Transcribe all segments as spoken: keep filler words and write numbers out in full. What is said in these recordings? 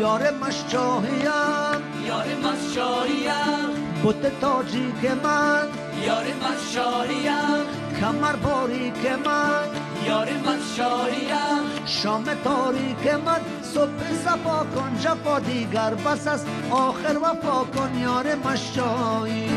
یار مشاهیم یار مشاهیم بت تاجیک من یار مشاهیم کمر باریک من یار مشاهیم شام تاریک من صبح صفا کن جفا دیگر بس است آخر وفا کن یار مشاهی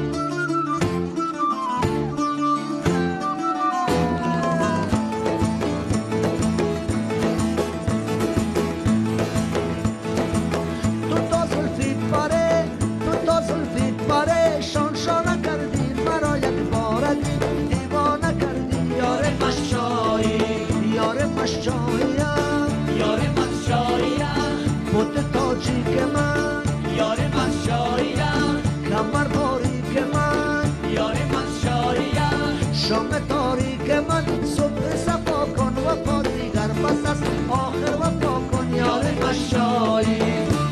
تو تا زلفیت باره تو تا زلفیت باره شان شانه کردی مرا یک بارگی دیوانه کردی یار مشاهی یار مشاهیم یار مشاهیم بت تاجیک من یار مشاهیم کمر باریک من یار مشاهیم شام تاریک من صبح صفا کن وفا دیگر بس است آخر وفا کن یار مشاهی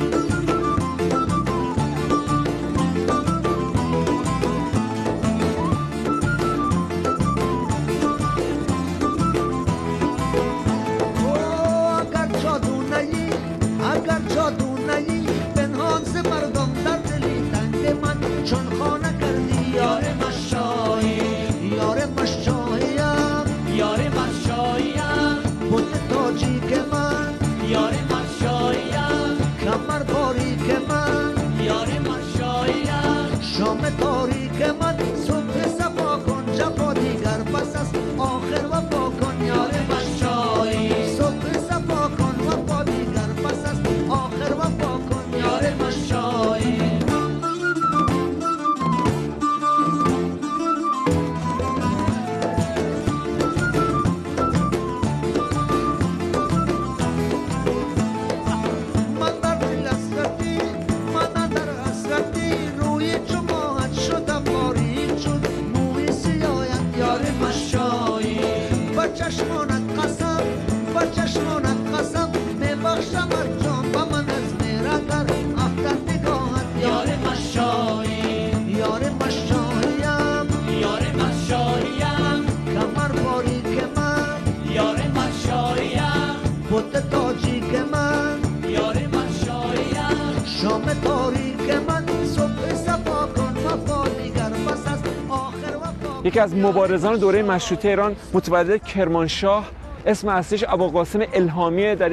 اگر جادو نهی پنهان ز مردم در دلی تنگ من چون خانه کردی یار مشاهی یار مشاهیم یار مشاهیم بت تاجیک من یار مشاهیم کمر باریک من یار مشاهیم شام تاریک من صبح صفا کن جفا دیگر بس است آخر وفا کن یار مشاهی صبح صفا کن وفا دیگر بس است آخر وفا کن یار مشاهی من در دل حسرتی من در حسرتی روی جماعت شدم باریک شد موی سیاهت یار مشاهی با چشمانت قسم با چشمانت قسم میبخشم از جان با من از میرگر افتر نگاهت یار مشاهی یار مشاهیم یار مشاهیم کمر باریک من یار مشاهیم بت تاجیک من یار مشاهیم شام تاریک من صبح صفا کن وفا دیگر بس است آخر وفا یکی از مبارزان دوره مشروطه ایران متولد کرمانشاه اسم اصلیش ابوالقاسم الهامیه. در